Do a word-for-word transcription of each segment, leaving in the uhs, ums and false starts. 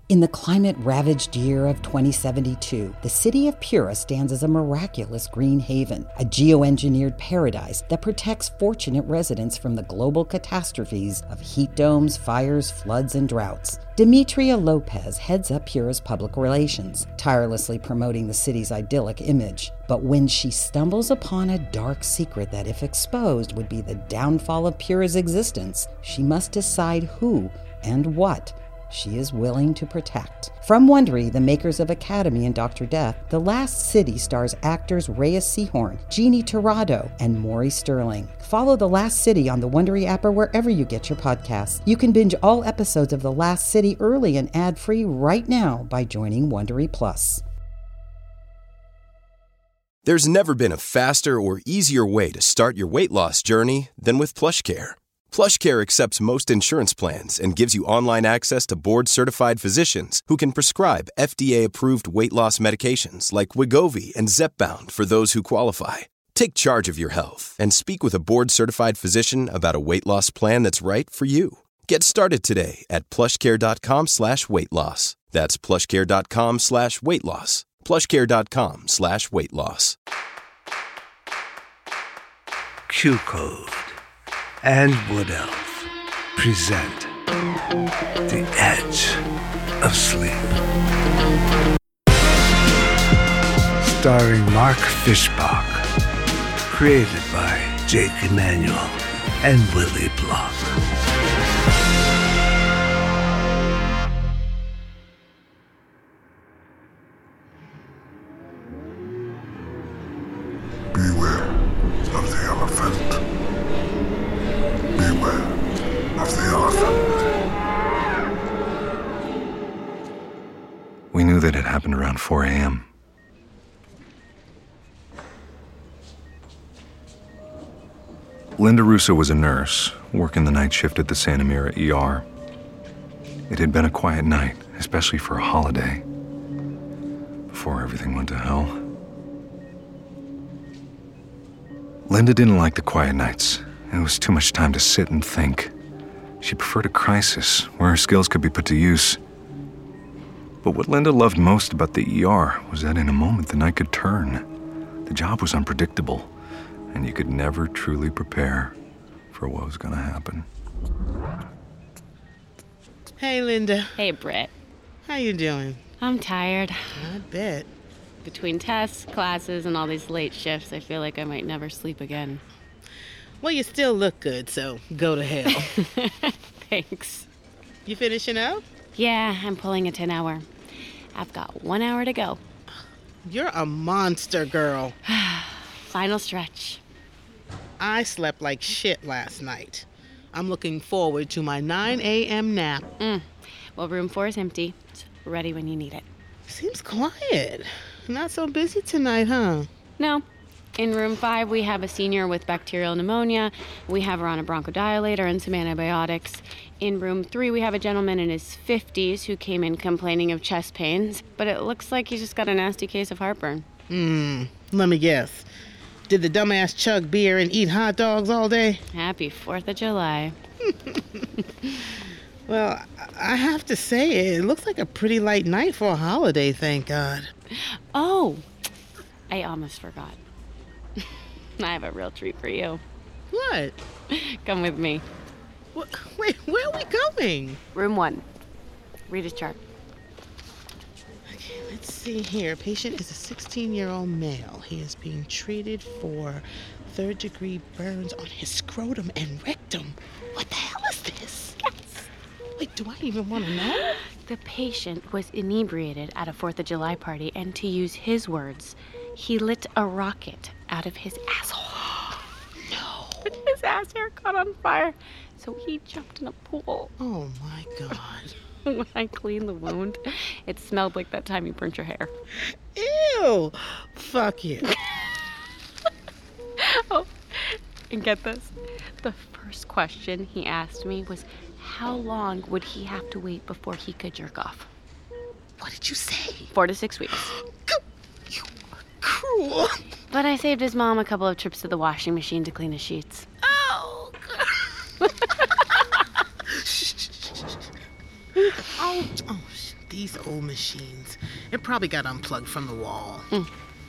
In the climate-ravaged year of twenty seventy-two, the city of Pura stands as a miraculous green haven, a geoengineered paradise that protects fortunate residents from the global catastrophes of heat domes, fires, floods, and droughts. Demetria Lopez heads up Pura's public relations, tirelessly promoting the city's idyllic image. But when she stumbles upon a dark secret that, if exposed, would be the downfall of Pura's existence, she must decide who and what she is willing to protect. From Wondery, the makers of Academy and Doctor Death, The Last City stars actors Reyes Sehorn, Jeannie Torrado, and Maury Sterling. Follow The Last City on the Wondery app or wherever you get your podcasts. You can binge all episodes of The Last City early and ad-free right now by joining Wondery Plus. There's never been a faster or easier way to start your weight loss journey than with PlushCare. PlushCare accepts most insurance plans and gives you online access to board-certified physicians who can prescribe F D A-approved weight loss medications like Wegovy and Zepbound for those who qualify. Take charge of your health and speak with a board-certified physician about a weight loss plan that's right for you. Get started today at plushcare.com slash weight loss. That's plushcare.com slash weight loss. plushcare.com slash weight loss. Q-Code and Wood Elf present The Edge of Sleep. Starring Mark Fishbach. Created by Jake Emanuel and Willie Block. Beware of the elephant. Beware of the elephant. We knew that it happened around four a.m. Linda Russo was a nurse, working the night shift at the Santa Mira E R. It had been a quiet night, especially for a holiday, before everything went to hell. Linda didn't like the quiet nights. It was too much time to sit and think. She preferred a crisis where her skills could be put to use. But what Linda loved most about the E R was that in a moment the night could turn. The job was unpredictable, and you could never truly prepare for what was going to happen. Hey, Linda. Hey, Britt. How you doing? I'm tired. I bet. Between tests, classes, and all these late shifts, I feel like I might never sleep again. Well, you still look good, so go to hell. Thanks. You finishing up? Yeah, I'm pulling a ten-hour. I've got one hour to go. You're a monster, girl. Final stretch. I slept like shit last night. I'm looking forward to my nine a.m. nap. Mm. Well, room four is empty. It's ready when you need it. Seems quiet. Not so busy tonight, huh? No. In room five, we have a senior with bacterial pneumonia. We have her on a bronchodilator and some antibiotics. In room three, we have a gentleman in his fifties who came in complaining of chest pains, but it looks like he's just got a nasty case of heartburn. Hmm, let me guess. Did the dumbass chug beer and eat hot dogs all day? Happy fourth of July. Well, I have to say, it looks like a pretty light night for a holiday, thank God. Oh, I almost forgot. I have a real treat for you. What? Come with me. What? Wait, where are we going? Room one. Read his chart. Okay, let's see here. Patient is a sixteen-year-old male. He is being treated for third-degree burns on his scrotum and rectum. What the hell is this? Yes. Wait, do I even want to know? The patient was inebriated at a fourth of July party, and to use his words, he lit a rocket out of his asshole. No. His ass hair caught on fire, so he jumped in a pool. Oh, my God. When I cleaned the wound, it smelled like that time you burnt your hair. Ew. Fuck you. Oh, and get this. The first question he asked me was, how long would he have to wait before he could jerk off? What did you say? Four to six weeks. You are cruel. But I saved his mom a couple of trips to the washing machine to clean his sheets. Oh, God. oh, oh, These old machines. It probably got unplugged from the wall. Mm.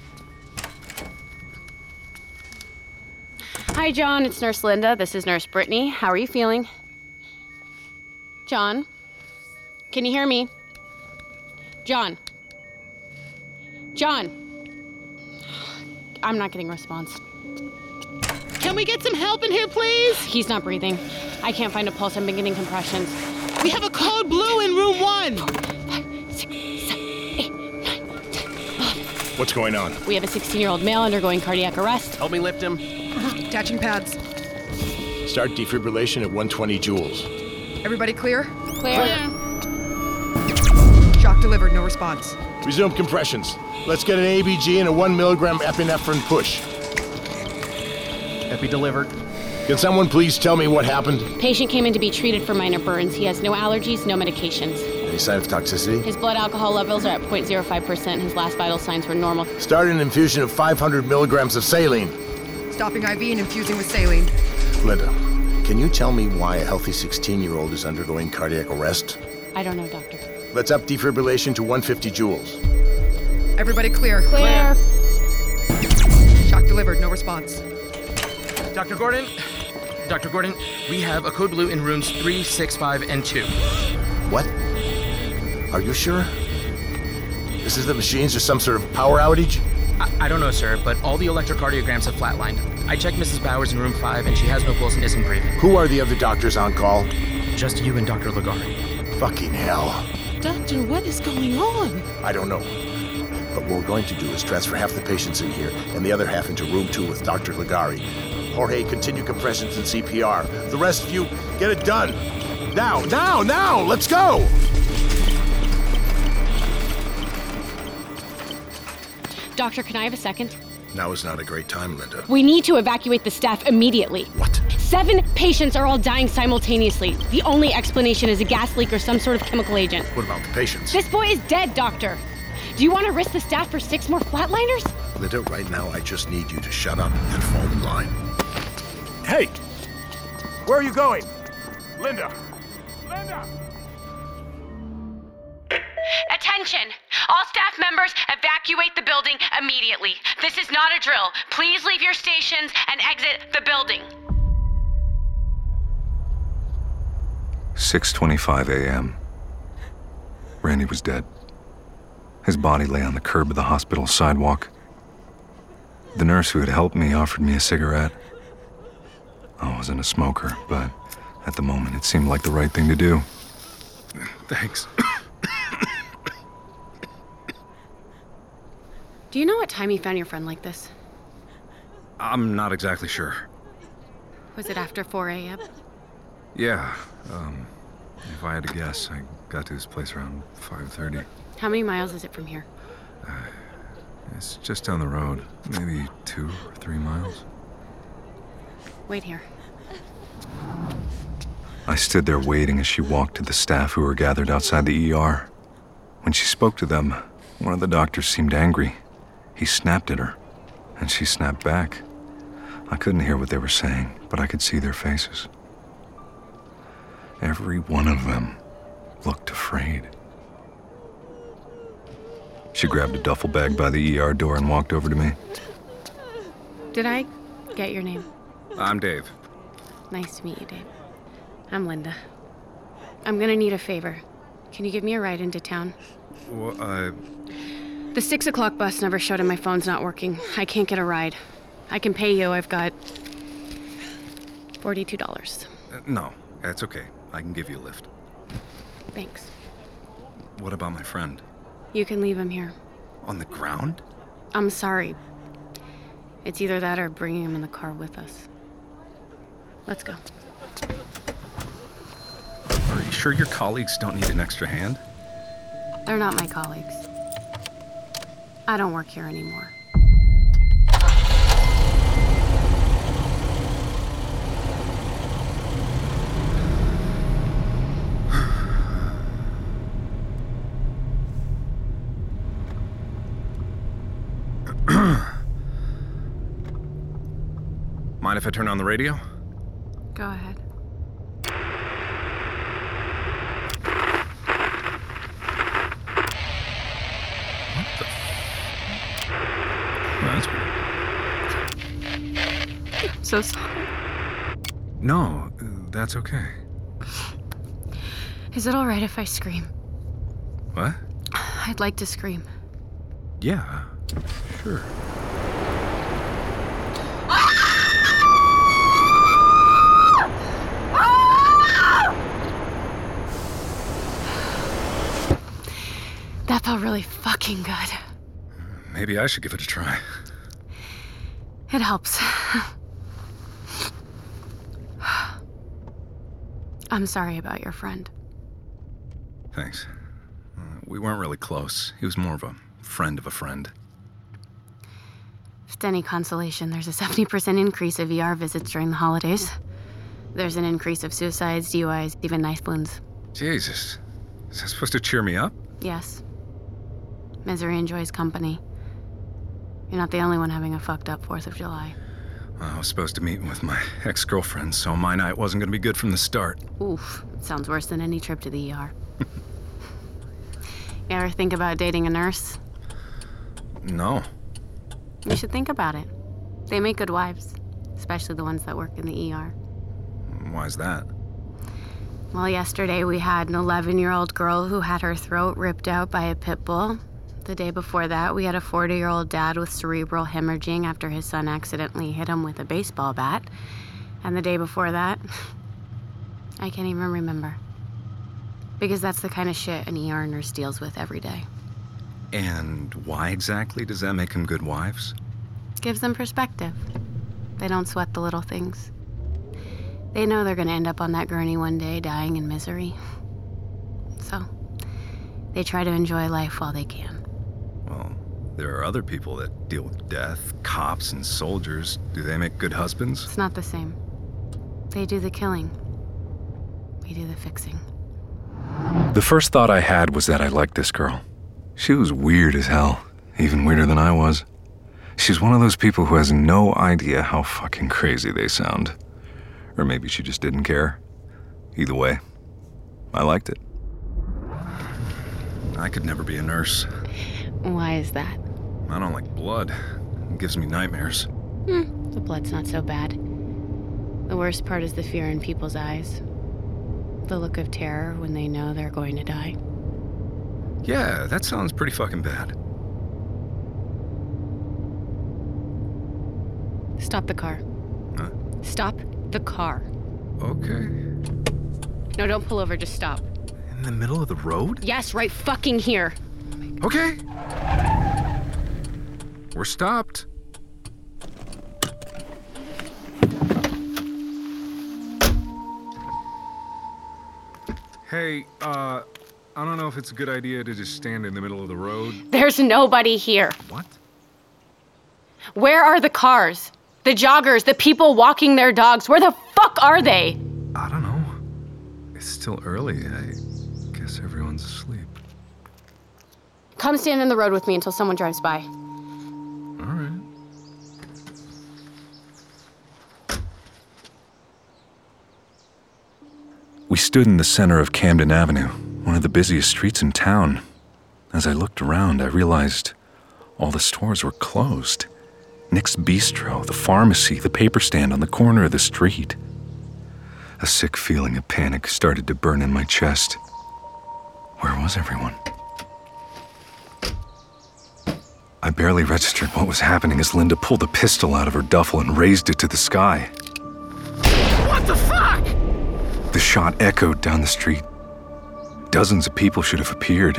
Hi, John. It's Nurse Linda. This is Nurse Brittany. How are you feeling? John? Can you hear me? John? John? I'm not getting a response. Can we get some help in here, please? He's not breathing. I can't find a pulse. I'm beginning compressions. We have a code blue in room one. Five, six, seven, eight, nine, ten, eleven. What's going on? We have a sixteen-year-old male undergoing cardiac arrest. Help me lift him. Attaching pads. Start defibrillation at one twenty joules. Everybody clear? Clear. Shock delivered, no response. Resume compressions. Let's get an A B G and a one milligram epinephrine push. Epi delivered. Can someone please tell me what happened? Patient came in to be treated for minor burns. He has no allergies, no medications. Any sign of toxicity? His blood alcohol levels are at zero point zero five percent. His last vital signs were normal. Start an infusion of five hundred milligrams of saline. Stopping I V and infusing with saline. Linda, can you tell me why a healthy sixteen-year-old is undergoing cardiac arrest? I don't know, doctor. Let's up defibrillation to one fifty joules. Everybody clear. Clear. Shock delivered, no response. Doctor Gordon? Doctor Gordon, we have a code blue in rooms three, six, five, and two. What? Are you sure? This is the machines or some sort of power outage? I, I don't know, sir, but all the electrocardiograms have flatlined. I checked Missus Bowers in room five, and she has no pulse and isn't breathing. Who are the other doctors on call? Just you and Doctor Ligari. Fucking hell. Doctor, what is going on? I don't know. But what we're going to do is transfer half the patients in here and the other half into room two with Doctor Ligari. Jorge, continue compressions and C P R. The rest of you, get it done. Now, now, now, let's go! Doctor, can I have a second? Now is not a great time, Linda. We need to evacuate the staff immediately. What? Seven patients are all dying simultaneously. The only explanation is a gas leak or some sort of chemical agent. What about the patients? This boy is dead, Doctor. Do you want to risk the staff for six more flatliners? Linda, right now I just need you to shut up and fall in line. Hey! Where are you going? Linda! Linda! Attention! All staff members, evacuate the building immediately. This is not a drill. Please leave your stations and exit the building. six twenty-five a.m. Randy was dead. His body lay on the curb of the hospital sidewalk. The nurse who had helped me offered me a cigarette. I wasn't a smoker, but at the moment it seemed like the right thing to do. Thanks. Do you know what time you found your friend like this? I'm not exactly sure. Was it after four a.m.? Yeah, um, if I had to guess, I got to this place around five thirty. How many miles is it from here? Uh, it's just down the road, maybe two or three miles. Wait here. I stood there waiting as she walked to the staff who were gathered outside the E R. When she spoke to them, one of the doctors seemed angry. He snapped at her, and she snapped back. I couldn't hear what they were saying, but I could see their faces. Every one of them looked afraid. She grabbed a duffel bag by the E R door and walked over to me. Did I get your name? I'm Dave. Nice to meet you, Dave. I'm Linda. I'm gonna need a favor. Can you give me a ride into town? Well, uh... The six o'clock bus never showed and my phone's not working. I can't get a ride. I can pay you. I've got forty-two dollars. Uh, no, that's okay. I can give you a lift. Thanks. What about my friend? You can leave him here. On the ground? I'm sorry. It's either that or bringing him in the car with us. Let's go. Are you sure your colleagues don't need an extra hand? They're not my colleagues. I don't work here anymore. Mind if I turn on the radio? Go ahead. so sorry. No, that's okay. Is it all right if I scream? What? I'd like to scream. Yeah, sure. That felt really fucking good. Maybe I should give it a try. It helps. I'm sorry about your friend. Thanks. Uh, we weren't really close. He was more of a friend of a friend. If it's any consolation, there's a seventy percent increase of E R visits during the holidays. There's an increase of suicides, D U Is, even knife wounds. Jesus. Is that supposed to cheer me up? Yes. Misery enjoys company. You're not the only one having a fucked up fourth of July. I was supposed to meet with my ex-girlfriend, so my night wasn't going to be good from the start. Oof, it sounds worse than any trip to the E R. You ever think about dating a nurse? No. You should think about it. They make good wives, especially the ones that work in the E R. Why's that? Well, yesterday we had an eleven-year-old girl who had her throat ripped out by a pit bull. The day before that, we had a forty-year-old dad with cerebral hemorrhaging after his son accidentally hit him with a baseball bat. And the day before that, I can't even remember. Because that's the kind of shit an E R nurse deals with every day. And why exactly does that make them good wives? Gives them perspective. They don't sweat the little things. They know they're gonna end up on that gurney one day, dying in misery. So, they try to enjoy life while they can. Well, there are other people that deal with death, cops and soldiers. Do they make good husbands? It's not the same. They do the killing. We do the fixing. The first thought I had was that I liked this girl. She was weird as hell, even weirder than I was. She's one of those people who has no idea how fucking crazy they sound. Or maybe she just didn't care. Either way, I liked it. I could never be a nurse. Why is that? I don't like blood. It gives me nightmares. Hmm, the blood's not so bad. The worst part is the fear in people's eyes. The look of terror when they know they're going to die. Yeah, that sounds pretty fucking bad. Stop the car. Huh? Stop the car. Okay. No, don't pull over, just stop. In the middle of the road? Yes, right fucking here. Okay. We're stopped. Hey, uh, I don't know if it's a good idea to just stand in the middle of the road. There's nobody here. What? Where are the cars? The joggers, the people walking their dogs, where the fuck are they? I don't know. It's still early. I guess everyone's asleep. Come stand in the road with me until someone drives by. All right. We stood in the center of Camden Avenue, one of the busiest streets in town. As I looked around, I realized all the stores were closed. Nick's Bistro, the pharmacy, the paper stand on the corner of the street. A sick feeling of panic started to burn in my chest. Where was everyone? I barely registered what was happening as Linda pulled a pistol out of her duffel and raised it to the sky. What the fuck? The shot echoed down the street. Dozens of people should have appeared.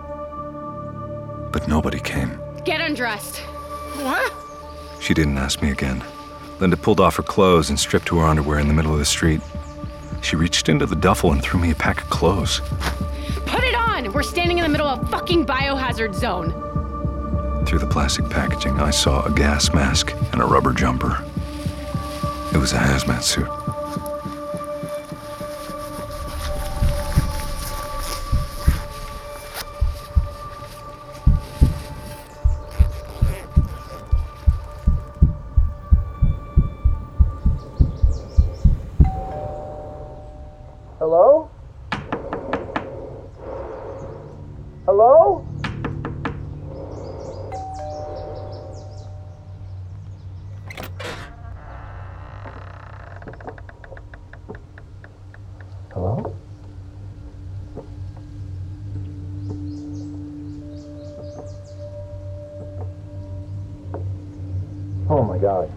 But nobody came. Get undressed. What? She didn't ask me again. Linda pulled off her clothes and stripped to her underwear in the middle of the street. She reached into the duffel and threw me a pack of clothes. Put it on! We're standing in the middle of a fucking biohazard zone. Through the plastic packaging, I saw a gas mask and a rubber jumper. It was a hazmat suit. Hello? Hello? Ligari.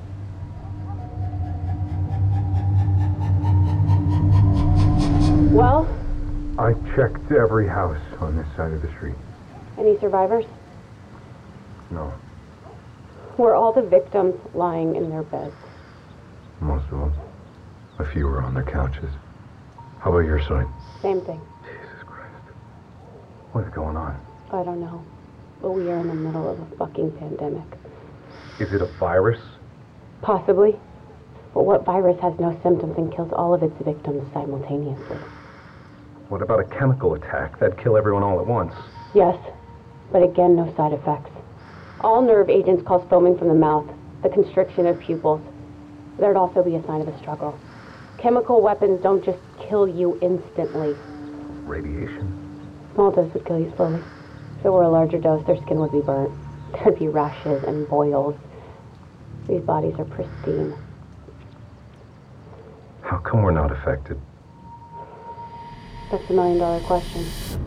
Well? I checked every house on this side of the street. Any survivors? No. Were all the victims lying in their beds? Most of them. A few were on their couches. How about your side? Same thing. Jesus Christ. What's going on? I don't know. But we are in the middle of a fucking pandemic. Is it a virus? Possibly. But what virus has no symptoms and kills all of its victims simultaneously? What about a chemical attack? That'd kill everyone all at once. Yes, but again, no side effects. All nerve agents cause foaming from the mouth, the constriction of pupils. There'd also be a sign of a struggle. Chemical weapons don't just kill you instantly. Radiation? Small dose would kill you slowly. If it were a larger dose, their skin would be burnt. There'd be rashes and boils. These bodies are pristine. How come we're not affected? That's the million dollar question.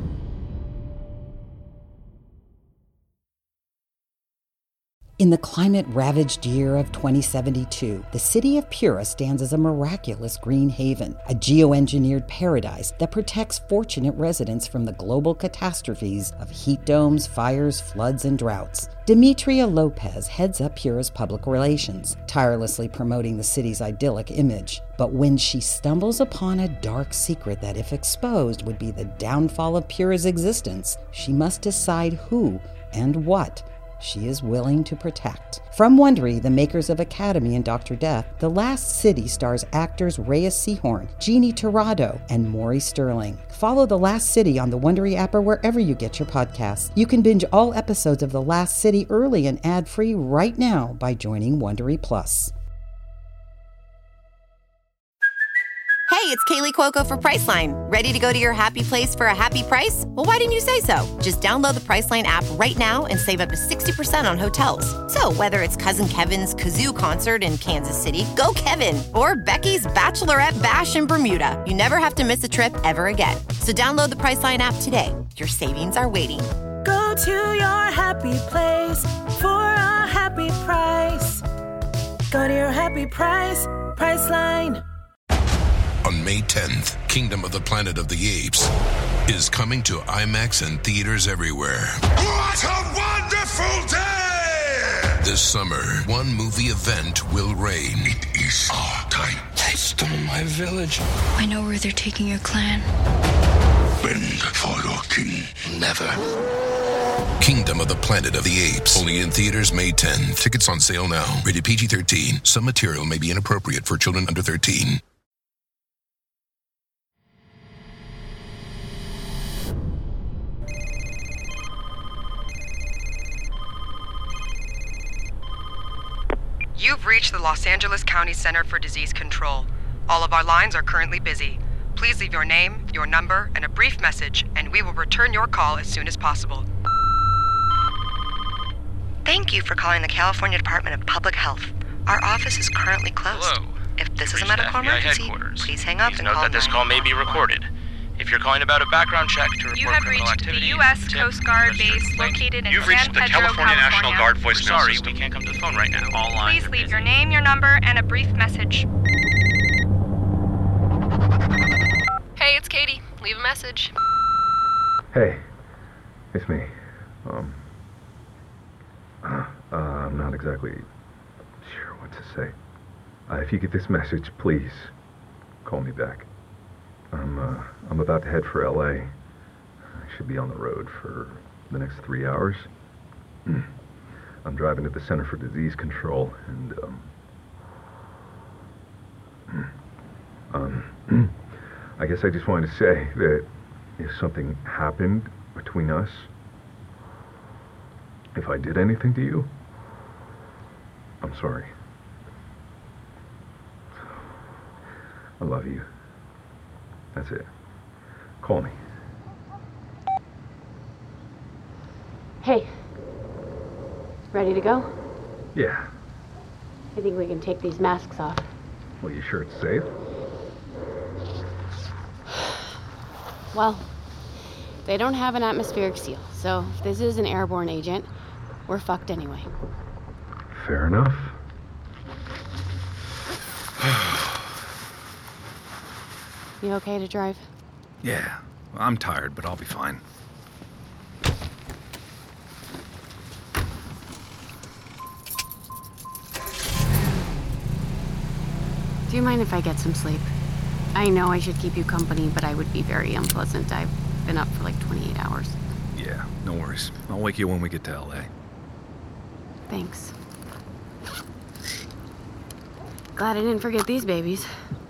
In the climate-ravaged year of twenty seventy-two, the city of Pura stands as a miraculous green haven, a geoengineered paradise that protects fortunate residents from the global catastrophes of heat domes, fires, floods, and droughts. Demetria Lopez heads up Pura's public relations, tirelessly promoting the city's idyllic image. But when she stumbles upon a dark secret that, if exposed, would be the downfall of Pura's existence, she must decide who and what she is willing to protect. From Wondery, the makers of Academy and Doctor Death, The Last City stars actors Reyes Sehorn, Jeannie Torrado, and Maury Sterling. Follow The Last City on the Wondery app or wherever you get your podcasts. You can binge all episodes of The Last City early and ad-free right now by joining Wondery Plus. Hey, it's Kaylee Cuoco for Priceline. Ready to go to your happy place for a happy price? Well, why didn't you say so? Just download the Priceline app right now and save up to sixty percent on hotels. So whether it's Cousin Kevin's Kazoo Concert in Kansas City, go Kevin, or Becky's Bachelorette Bash in Bermuda, you never have to miss a trip ever again. So download the Priceline app today. Your savings are waiting. Go to your happy place for a happy price. Go to your happy price, Priceline. On May tenth, Kingdom of the Planet of the Apes is coming to IMAX and theaters everywhere. What a wonderful day! This summer, one movie event will reign. It is our time. They stole my village. I know where they're taking your clan. Bend for your king. Never. Kingdom of the Planet of the Apes. Only in theaters May tenth. Tickets on sale now. Rated P G thirteen. Some material may be inappropriate for children under thirteen. You've reached the Los Angeles County Center for Disease Control. All of our lines are currently busy. Please leave your name, your number, and a brief message, and we will return your call as soon as possible. Thank you for calling the California Department of Public Health. Our office is currently closed. Hello. If this is a Reached medical F B I emergency, headquarters. please hang up Please and note call that this call may be recorded. If you're calling about a background check to report You have criminal reached activity, the U S tip, Coast Guard register base complaint. located in You've San reached the Pedro, California National Guard California. voicemail Sorry, system. We can't come to the phone right now. All lines Please are leave busy. your name, your number, and a brief message. Hey, it's Katie. Leave a message. Hey, it's me. Um, uh, I'm not exactly sure what to say. Uh, if you get this message, please call me back. I'm, uh, I'm about to head for L A. I should be on the road for the next three hours. I'm driving to the Center for Disease Control, and, um... um I guess I just wanted to say that if something happened between us, if I did anything to you, I'm sorry. I love you. That's it. Call me. Hey. Ready to go? Yeah. I think we can take these masks off. Well, you sure it's safe? Well, they don't have an atmospheric seal, so if this is an airborne agent, we're fucked anyway. Fair enough. You okay to drive? Yeah, I'm tired, but I'll be fine. Do you mind if I get some sleep? I know I should keep you company, but I would be very unpleasant. I've been up for like twenty-eight hours. Yeah, no worries. I'll wake you when we get to L A. Thanks. Glad I didn't forget these babies.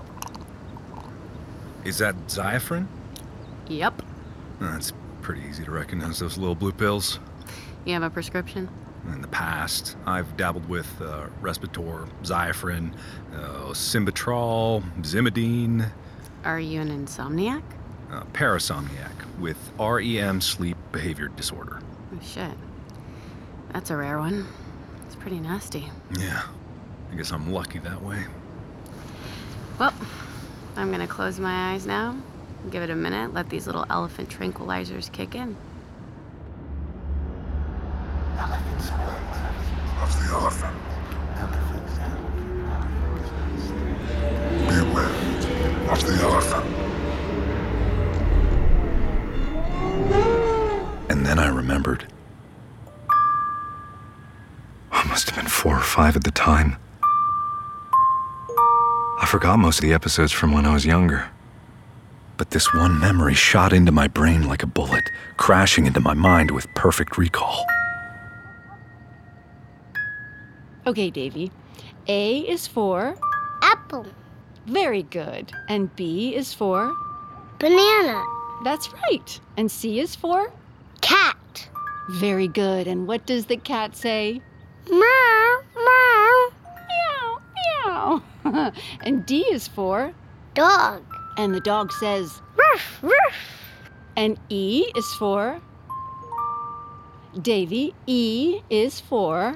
Is that Xiafrin? Yep. That's pretty easy to recognize, those little blue pills. You have a prescription? In the past, I've dabbled with uh, Respitor, Xiafrin, uh, Symbitrol, Zimidine. Are you an insomniac? Uh, parasomniac with R E M sleep behavior disorder. Oh, shit. That's a rare one. It's pretty nasty. Yeah. I guess I'm lucky that way. Well, I'm gonna close my eyes now. Give it a minute, let these little elephant tranquilizers kick in. Of the elephant. Beware of the elephant. And then I remembered. I must have been four or five at the time. I forgot most of the episodes from when I was younger. But this one memory shot into my brain like a bullet, crashing into my mind with perfect recall. Okay, Davy. A is for... Apple. Very good. And B is for... Banana. That's right. And C is for... Cat. Very good. And what does the cat say? Meow, meow. Meow, meow. And D is for... Dog. And the dog says... Ruff, ruff. And E is for... Davy, E is for...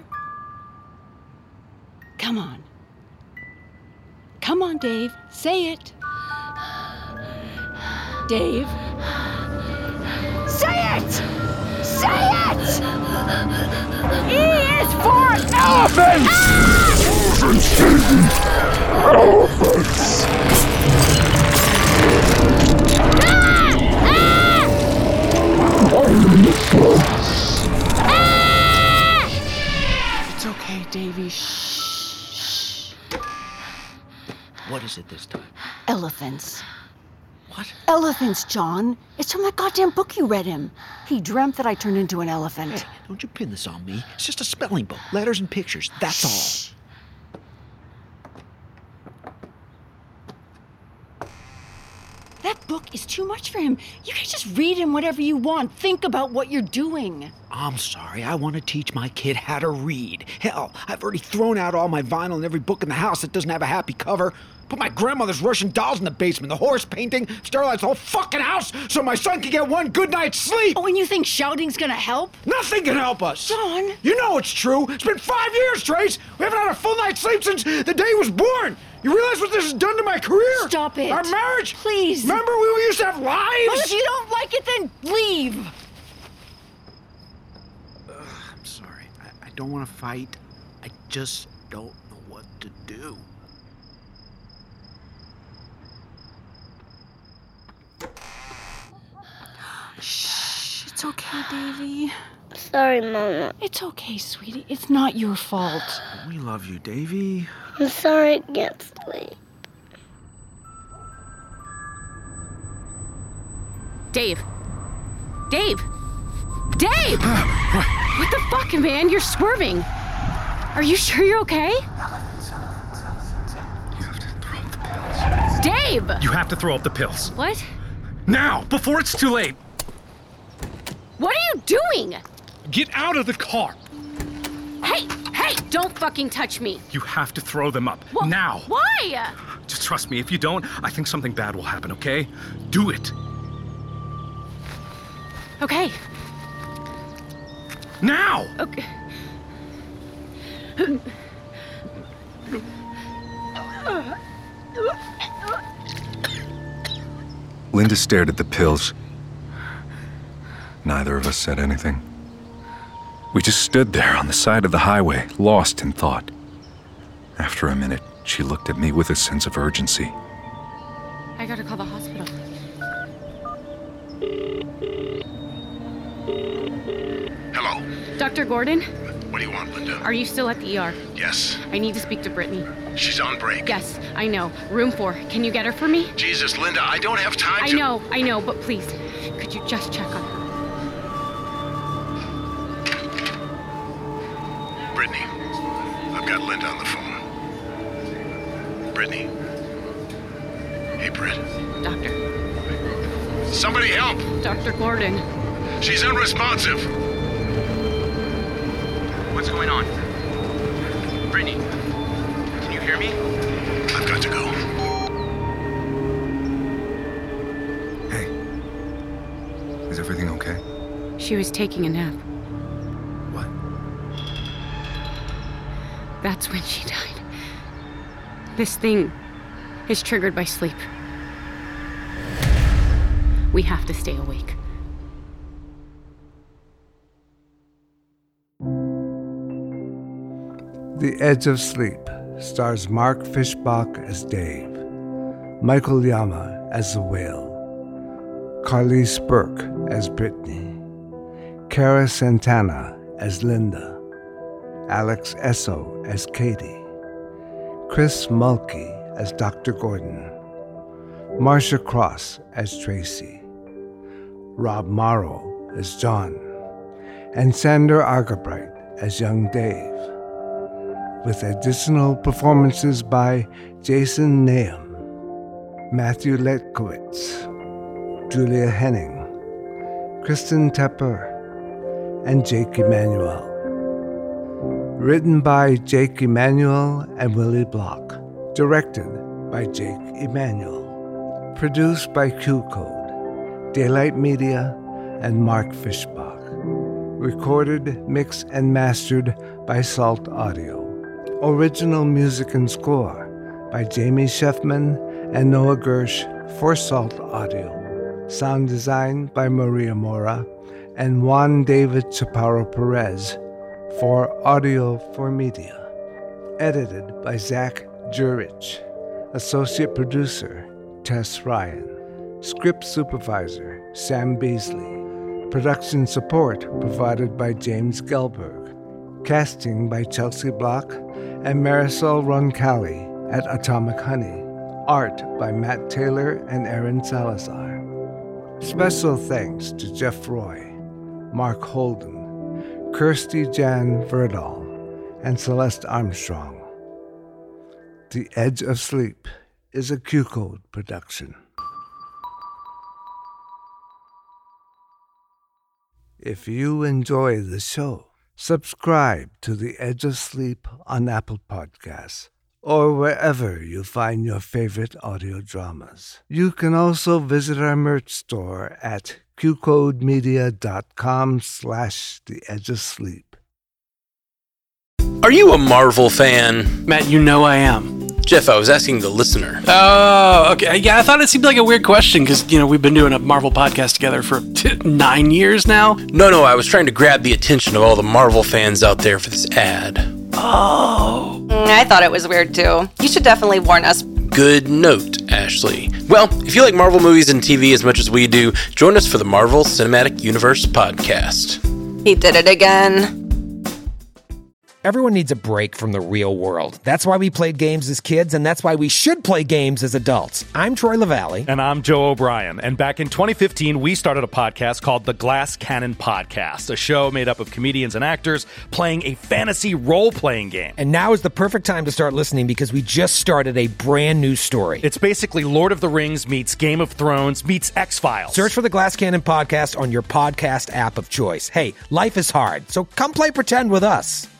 Come on. Come on, Dave. Say it. Dave. Say it! Say it! E is for Elephants! Ah! Elephants! It's okay, Davy. Shh. What is it this time? Elephants. What? Elephants, John. It's from that goddamn book you read him. He dreamt that I turned into an elephant. Hey, don't you pin this on me. It's just a spelling book. Letters and pictures. That's Shh. all. That book is too much for him. You can just read him whatever you want. Think about what you're doing. I'm sorry. I want to teach my kid how to read. Hell, I've already thrown out all my vinyl and every book in the house that doesn't have a happy cover. Put my grandmother's Russian dolls in the basement, the horse painting, sterilized the whole fucking house so my son can get one good night's sleep. Oh, and you think shouting's gonna help? Nothing can help us. John. You know it's true. It's been five years, Trace. We haven't had a full night's sleep since the day he was born. You realize what this has done to my career? Stop it. Our marriage? Please. Remember we used to have lives? Well, if you don't like it, then leave. Uh, I'm sorry. I, I don't want to fight. I just don't know what to do. Shh. It's okay, Davy. Sorry, Mama. It's okay, sweetie. It's not your fault. We love you, Davy. I'm sorry I can't sleep. Dave. Dave. Dave! What the fuck, man? You're swerving. Are you sure you're okay? You have to throw up the pills. Dave! You have to throw up the pills. What? Now, before it's too late. What are you doing? Get out of the car. Hey, hey, don't fucking touch me. You have to throw them up. Well, now. Why? Just trust me. If you don't, I think something bad will happen, okay? Do it. Okay. Now! Okay. Linda stared at the pills. Neither of us said anything. We just stood there on the side of the highway, lost in thought. After a minute, She looked at me with a sense of urgency. I gotta call the hospital. Hello. Doctor Gordon? What do you want, Linda? Are you still at the E R? Yes. I need to speak to Brittany. She's on break. Yes, I know. Room four. Can you get her for me? Jesus, Linda, I don't have time I to... know, I know, but please, could you just check on her? Brittany, I've got Linda on the phone. Brittany. Hey, Britt. Doctor. Somebody help! Doctor Gordon. She's unresponsive. What's going on? Brittany, can you hear me? I've got to go. Hey. Is everything okay? She was taking a nap. What? That's when she died. This thing is triggered by sleep. We have to stay awake. The Edge of Sleep stars Mark Fishbach as Dave, Michael Yama as the whale, Carlise Burke as Brittany, Cara Santana as Linda, Alex Esso as Katie, Chris Mulkey as Doctor Gordon, Marcia Cross as Tracy, Rob Morrow as John, and Sander Argabright as young Dave, with additional performances by Jason Nahum, Matthew Letkowitz, Julia Henning, Kristen Tepper, and Jake Emanuel. Written by Jake Emanuel and Willie Block. Directed by Jake Emanuel. Produced by Q Code, Daylight Media, and Mark Fishbach. Recorded, mixed, and mastered by Salt Audio. Original music and score by Jamie Sheffman and Noah Gersh for Salt Audio. Sound design by Maria Mora and Juan David Chaparro Perez for Audio for Media. Edited by Zach Jurich. Associate producer Tess Ryan. Script supervisor Sam Beasley. Production support provided by James Gelberg. Casting by Chelsea Block and Marisol Roncalli at Atomic Honey. Art by Matt Taylor and Aaron Salazar. Special thanks to Jeff Roy, Mark Holden, Kirsty Jan Verdal, and Celeste Armstrong. The Edge of Sleep is a Q Code production. If you enjoy the show, subscribe to The Edge of Sleep on Apple Podcasts or wherever you find your favorite audio dramas. You can also visit our merch store at qcodemedia.com slash The Edge of Sleep. Are you a Marvel fan? Matt, you know I am. Jeff, I was asking the listener. Oh, okay. Yeah, I thought it seemed like a weird question because, you know, we've been doing a Marvel podcast together for t- nine years now. No, no, I was trying to grab the attention of all the Marvel fans out there for this ad. Oh. I thought it was weird, too. You should definitely warn us. Good note, Ashley. Well, if you like Marvel movies and T V as much as we do, join us for the Marvel Cinematic Universe podcast. He did it again. Everyone needs a break from the real world. That's why we played games as kids, and that's why we should play games as adults. I'm Troy LaValle. And I'm Joe O'Brien. And back in twenty fifteen, we started a podcast called the Glass Cannon Podcast, a show made up of comedians and actors playing a fantasy role-playing game. And now is the perfect time to start listening because we just started a brand new story. It's basically Lord of the Rings meets Game of Thrones meets X-Files. Search for the Glass Cannon Podcast on your podcast app of choice. Hey, life is hard, so come play pretend with us.